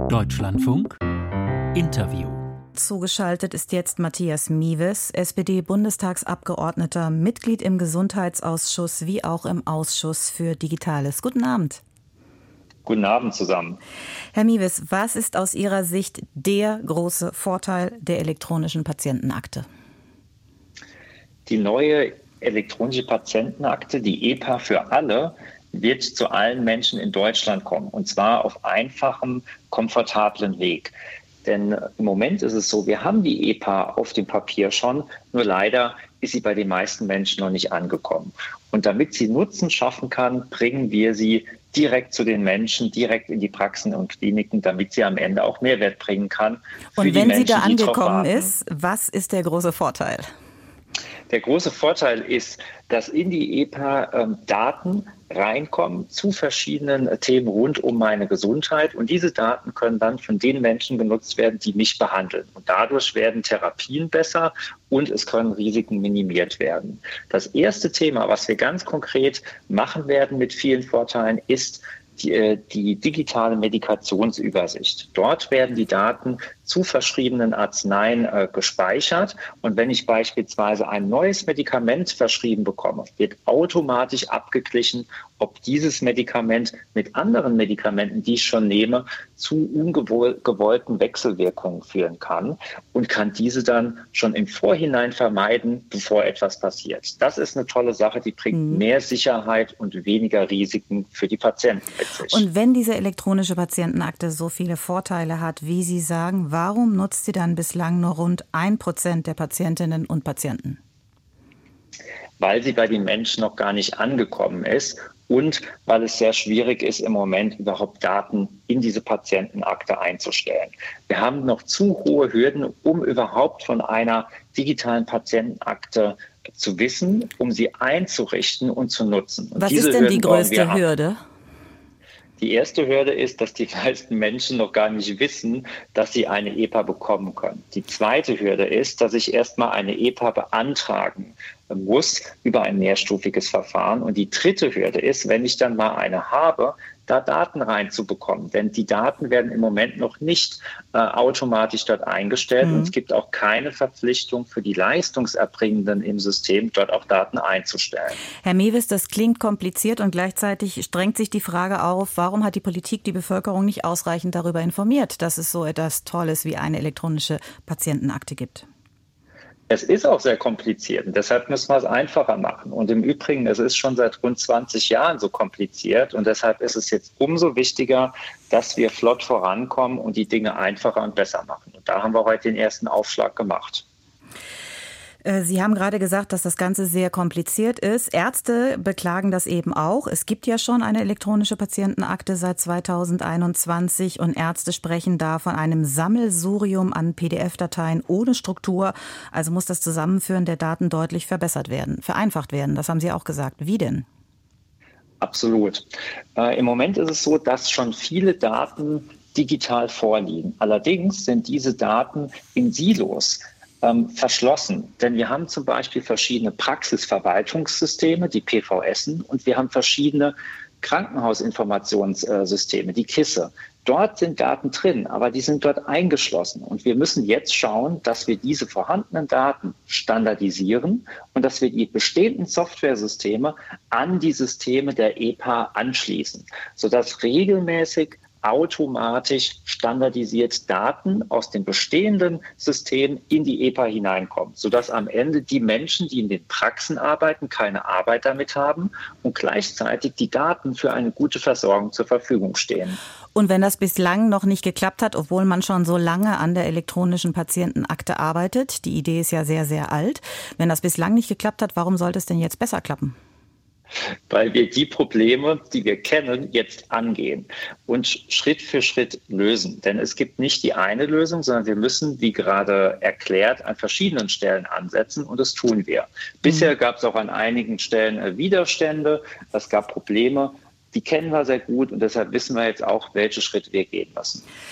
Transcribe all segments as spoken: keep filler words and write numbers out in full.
Deutschlandfunk Interview. Zugeschaltet ist jetzt Matthias Mieves, S P D-Bundestagsabgeordneter, Mitglied im Gesundheitsausschuss wie auch im Ausschuss für Digitales. Guten Abend. Guten Abend zusammen. Herr Mieves, was ist aus Ihrer Sicht der große Vorteil der elektronischen Patientenakte? Die neue elektronische Patientenakte, die E P A für alle, wird zu allen Menschen in Deutschland kommen. Und zwar auf einfachem, komfortablen Weg. Denn im Moment ist es so, wir haben die E P A auf dem Papier schon, nur leider ist sie bei den meisten Menschen noch nicht angekommen. Und damit sie Nutzen schaffen kann, bringen wir sie direkt zu den Menschen, direkt in die Praxen und Kliniken, damit sie am Ende auch Mehrwert bringen kann. Und wenn sie da angekommen ist, was ist der große Vorteil? Der große Vorteil ist, dass in die E P A ähm, Daten reinkommen zu verschiedenen äh, Themen rund um meine Gesundheit. Und diese Daten können dann von den Menschen genutzt werden, die mich behandeln. Und dadurch werden Therapien besser und es können Risiken minimiert werden. Das erste Thema, was wir ganz konkret machen werden mit vielen Vorteilen, ist die, die digitale Medikationsübersicht. Dort werden die Daten zu verschriebenen Arzneien äh, gespeichert. Und wenn ich beispielsweise ein neues Medikament verschrieben bekomme, wird automatisch abgeglichen, ob dieses Medikament mit anderen Medikamenten, die ich schon nehme, zu ungewollten Wechselwirkungen führen kann und kann diese dann schon im Vorhinein vermeiden, bevor etwas passiert. Das ist eine tolle Sache, die bringt mhm. mehr Sicherheit und weniger Risiken für die Patienten mit sich. Und wenn diese elektronische Patientenakte so viele Vorteile hat, wie Sie sagen, warum nutzt sie dann bislang nur rund ein Prozent der Patientinnen und Patienten? Weil sie bei den Menschen noch gar nicht angekommen ist und weil es sehr schwierig ist, im Moment überhaupt Daten in diese Patientenakte einzustellen. Wir haben noch zu hohe Hürden, um überhaupt von einer digitalen Patientenakte zu wissen, um sie einzurichten und zu nutzen. Und was ist denn die größte Hürde? Die erste Hürde ist, dass die meisten Menschen noch gar nicht wissen, dass sie eine E P A bekommen können. Die zweite Hürde ist, dass ich erstmal eine E P A beantragen muss über ein mehrstufiges Verfahren. Und die dritte Hürde ist, wenn ich dann mal eine habe, da Daten reinzubekommen. Denn die Daten werden im Moment noch nicht äh, automatisch dort eingestellt. Mhm. Und es gibt auch keine Verpflichtung für die Leistungserbringenden im System, dort auch Daten einzustellen. Herr Mieves, das klingt kompliziert und gleichzeitig drängt sich die Frage auf, warum hat die Politik die Bevölkerung nicht ausreichend darüber informiert, dass es so etwas Tolles wie eine elektronische Patientenakte gibt? Es ist auch sehr kompliziert und deshalb müssen wir es einfacher machen. Und im Übrigen, es ist schon seit rund zwanzig Jahren so kompliziert und deshalb ist es jetzt umso wichtiger, dass wir flott vorankommen und die Dinge einfacher und besser machen. Und da haben wir heute den ersten Aufschlag gemacht. Sie haben gerade gesagt, dass das Ganze sehr kompliziert ist. Ärzte beklagen das eben auch. Es gibt ja schon eine elektronische Patientenakte seit zweitausendeinundzwanzig und Ärzte sprechen da von einem Sammelsurium an P D F-Dateien ohne Struktur. Also muss das Zusammenführen der Daten deutlich verbessert werden, vereinfacht werden. Das haben Sie auch gesagt. Wie denn? Absolut. Äh, im Moment ist es so, dass schon viele Daten digital vorliegen. Allerdings sind diese Daten in Silos Ähm, verschlossen. Denn wir haben zum Beispiel verschiedene Praxisverwaltungssysteme, die P V S'en, und wir haben verschiedene Krankenhausinformationssysteme, die KISSe. Dort sind Daten drin, aber die sind dort eingeschlossen. Und wir müssen jetzt schauen, dass wir diese vorhandenen Daten standardisieren und dass wir die bestehenden Softwaresysteme an die Systeme der E P A anschließen, sodass regelmäßig automatisch standardisiert Daten aus den bestehenden Systemen in die E P A hineinkommen, sodass am Ende die Menschen, die in den Praxen arbeiten, keine Arbeit damit haben und gleichzeitig die Daten für eine gute Versorgung zur Verfügung stehen. Und wenn das bislang noch nicht geklappt hat, obwohl man schon so lange an der elektronischen Patientenakte arbeitet, die Idee ist ja sehr, sehr alt, wenn das bislang nicht geklappt hat, warum sollte es denn jetzt besser klappen? Weil wir die Probleme, die wir kennen, jetzt angehen und Schritt für Schritt lösen. Denn es gibt nicht die eine Lösung, sondern wir müssen, wie gerade erklärt, an verschiedenen Stellen ansetzen und das tun wir. Bisher gab es auch an einigen Stellen Widerstände, es gab Probleme, die kennen wir sehr gut und deshalb wissen wir jetzt auch, welche Schritte wir gehen müssen.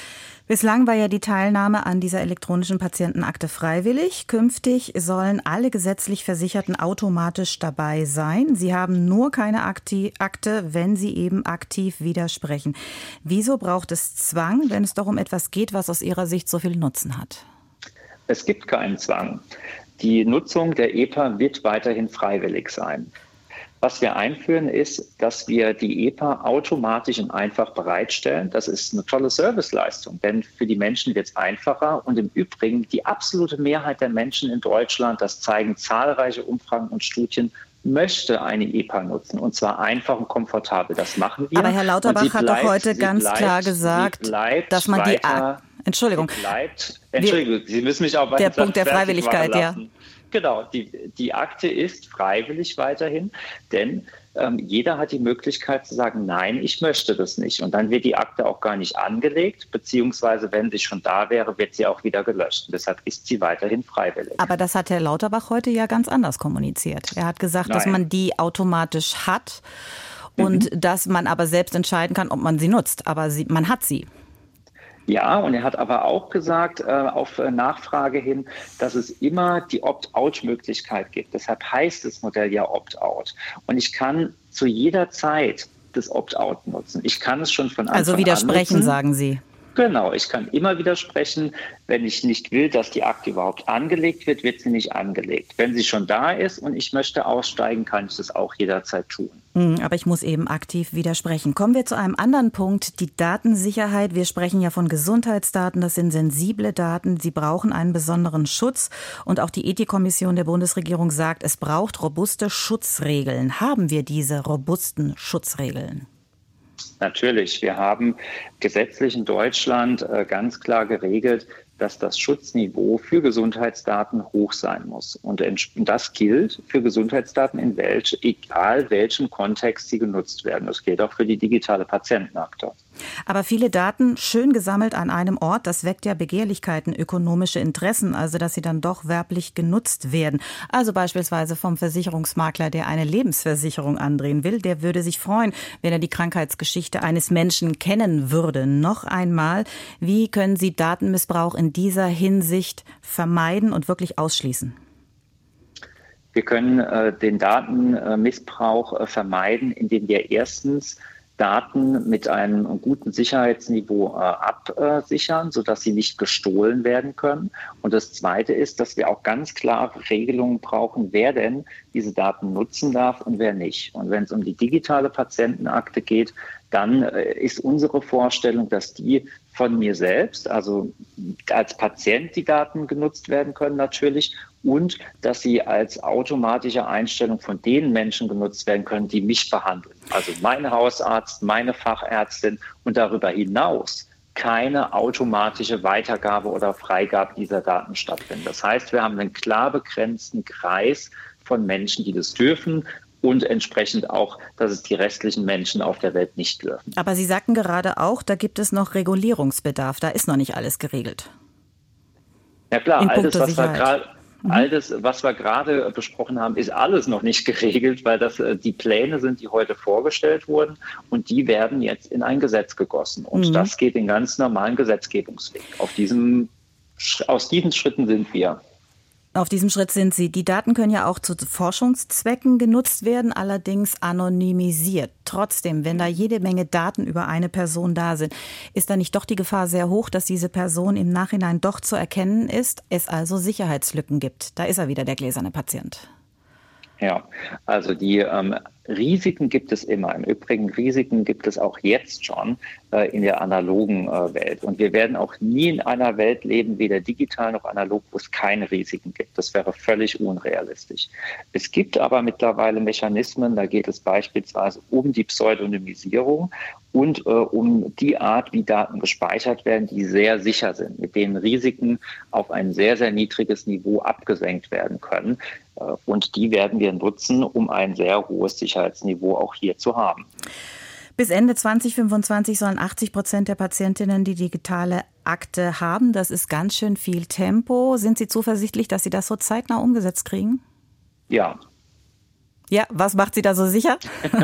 Bislang war ja die Teilnahme an dieser elektronischen Patientenakte freiwillig. Künftig sollen alle gesetzlich Versicherten automatisch dabei sein. Sie haben nur keine Akte, wenn sie eben aktiv widersprechen. Wieso braucht es Zwang, wenn es doch um etwas geht, was aus Ihrer Sicht so viel Nutzen hat? Es gibt keinen Zwang. Die Nutzung der E P A wird weiterhin freiwillig sein. Was wir einführen, ist, dass wir die E P A automatisch und einfach bereitstellen. Das ist eine tolle Serviceleistung, denn für die Menschen wird es einfacher. Und im Übrigen, die absolute Mehrheit der Menschen in Deutschland, das zeigen zahlreiche Umfragen und Studien, möchte eine E P A nutzen, und zwar einfach und komfortabel. Das machen wir. Aber Herr Lauterbach hat doch heute ganz bleibt, klar gesagt, dass man die... weiter, Entschuldigung. Bleibt, Entschuldigung, Sie müssen mich auch Der Punkt der Freiwilligkeit, ja. Genau, die, die Akte ist freiwillig weiterhin, denn ähm, jeder hat die Möglichkeit zu sagen, nein, ich möchte das nicht. Und dann wird die Akte auch gar nicht angelegt, beziehungsweise wenn sie schon da wäre, wird sie auch wieder gelöscht. Und deshalb ist sie weiterhin freiwillig. Aber das hat Herr Lauterbach heute ja ganz anders kommuniziert. Er hat gesagt, nein, dass man die automatisch hat und mhm. dass man aber selbst entscheiden kann, ob man sie nutzt. Aber sie, man hat sie. Ja, und er hat aber auch gesagt, äh, auf Nachfrage hin, dass es immer die Opt-out-Möglichkeit gibt. Deshalb heißt das Modell ja Opt-out. Und ich kann zu jeder Zeit das Opt-out nutzen. Ich kann es schon von Anfang an nutzen. Also widersprechen, sagen Sie. Genau, ich kann immer widersprechen. Wenn ich nicht will, dass die Akte überhaupt angelegt wird, wird sie nicht angelegt. Wenn sie schon da ist und ich möchte aussteigen, kann ich das auch jederzeit tun. Aber ich muss eben aktiv widersprechen. Kommen wir zu einem anderen Punkt, die Datensicherheit. Wir sprechen ja von Gesundheitsdaten, das sind sensible Daten. Sie brauchen einen besonderen Schutz. Und auch die Ethikkommission der Bundesregierung sagt, es braucht robuste Schutzregeln. Haben wir diese robusten Schutzregeln? Natürlich. Wir haben gesetzlich in Deutschland äh, ganz klar geregelt, dass das Schutzniveau für Gesundheitsdaten hoch sein muss. Und das gilt für Gesundheitsdaten in welch, egal welchem Kontext sie genutzt werden. Das gilt auch für die digitale Patientenakte. Aber viele Daten schön gesammelt an einem Ort, das weckt ja Begehrlichkeiten, ökonomische Interessen, also dass sie dann doch werblich genutzt werden. Also beispielsweise vom Versicherungsmakler, der eine Lebensversicherung andrehen will, der würde sich freuen, wenn er die Krankheitsgeschichte eines Menschen kennen würde. Noch einmal, wie können Sie Datenmissbrauch in dieser Hinsicht vermeiden und wirklich ausschließen? Wir können äh, den Datenmissbrauch äh, vermeiden, indem wir erstens Daten mit einem guten Sicherheitsniveau äh, absichern, sodass sie nicht gestohlen werden können. Und das Zweite ist, dass wir auch ganz klare Regelungen brauchen, wer denn diese Daten nutzen darf und wer nicht. Und wenn es um die digitale Patientenakte geht, dann äh, ist unsere Vorstellung, dass die von mir selbst, also als Patient die Daten genutzt werden können natürlich, und dass sie als automatische Einstellung von den Menschen genutzt werden können, die mich behandeln. Also mein Hausarzt, meine Fachärztin, und darüber hinaus keine automatische Weitergabe oder Freigabe dieser Daten stattfindet. Das heißt, wir haben einen klar begrenzten Kreis von Menschen, die das dürfen, und entsprechend auch, dass es die restlichen Menschen auf der Welt nicht dürfen. Aber Sie sagten gerade auch, da gibt es noch Regulierungsbedarf. Da ist noch nicht alles geregelt. Ja klar, all das, was wir gerade All das, was wir gerade besprochen haben, ist alles noch nicht geregelt, weil das äh, die Pläne sind, die heute vorgestellt wurden, und die werden jetzt in ein Gesetz gegossen. Und mhm. das geht den ganz normalen Gesetzgebungsweg. Auf diesem, aus diesen Schritten sind wir. Auf diesem Schritt sind Sie. Die Daten können ja auch zu Forschungszwecken genutzt werden, allerdings anonymisiert. Trotzdem, wenn da jede Menge Daten über eine Person da sind, ist da nicht doch die Gefahr sehr hoch, dass diese Person im Nachhinein doch zu erkennen ist, es also Sicherheitslücken gibt. Da ist er wieder, der gläserne Patient. Ja, also die ähm, Risiken gibt es immer. Im Übrigen Risiken gibt es auch jetzt schon äh, in der analogen äh, Welt. Und wir werden auch nie in einer Welt leben, weder digital noch analog, wo es keine Risiken gibt. Das wäre völlig unrealistisch. Es gibt aber mittlerweile Mechanismen, da geht es beispielsweise um die Pseudonymisierung und äh, um die Art, wie Daten gespeichert werden, die sehr sicher sind, mit denen Risiken auf ein sehr, sehr niedriges Niveau abgesenkt werden können. Äh, und die werden wir nutzen, um ein sehr hohes Sicherheitsniveau auch hier zu haben. Bis Ende zwanzig fünfundzwanzig sollen achtzig Prozent der Patientinnen die digitale Akte haben. Das ist ganz schön viel Tempo. Sind Sie zuversichtlich, dass Sie das so zeitnah umgesetzt kriegen? Ja. Ja, was macht Sie da so sicher?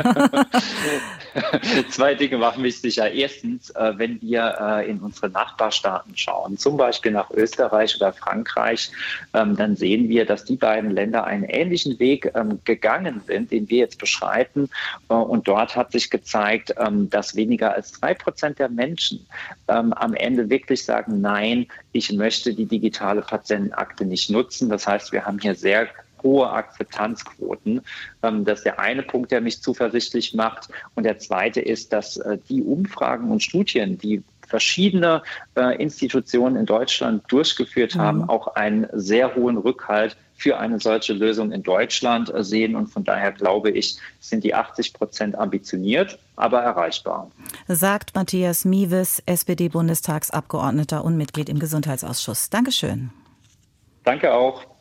Zwei Dinge machen mich sicher. Erstens, wenn wir in unsere Nachbarstaaten schauen, zum Beispiel nach Österreich oder Frankreich, dann sehen wir, dass die beiden Länder einen ähnlichen Weg gegangen sind, den wir jetzt beschreiten. Und dort hat sich gezeigt, dass weniger als drei Prozent der Menschen am Ende wirklich sagen, nein, ich möchte die digitale Patientenakte nicht nutzen. Das heißt, wir haben hier sehr hohe Akzeptanzquoten. Das ist der eine Punkt, der mich zuversichtlich macht. Und der zweite ist, dass die Umfragen und Studien, die verschiedene Institutionen in Deutschland durchgeführt haben, mhm. auch einen sehr hohen Rückhalt für eine solche Lösung in Deutschland sehen. Und von daher glaube ich, sind die achtzig Prozent ambitioniert, aber erreichbar. Sagt Matthias Miewes, S P D-Bundestagsabgeordneter und Mitglied im Gesundheitsausschuss. Dankeschön. Danke auch.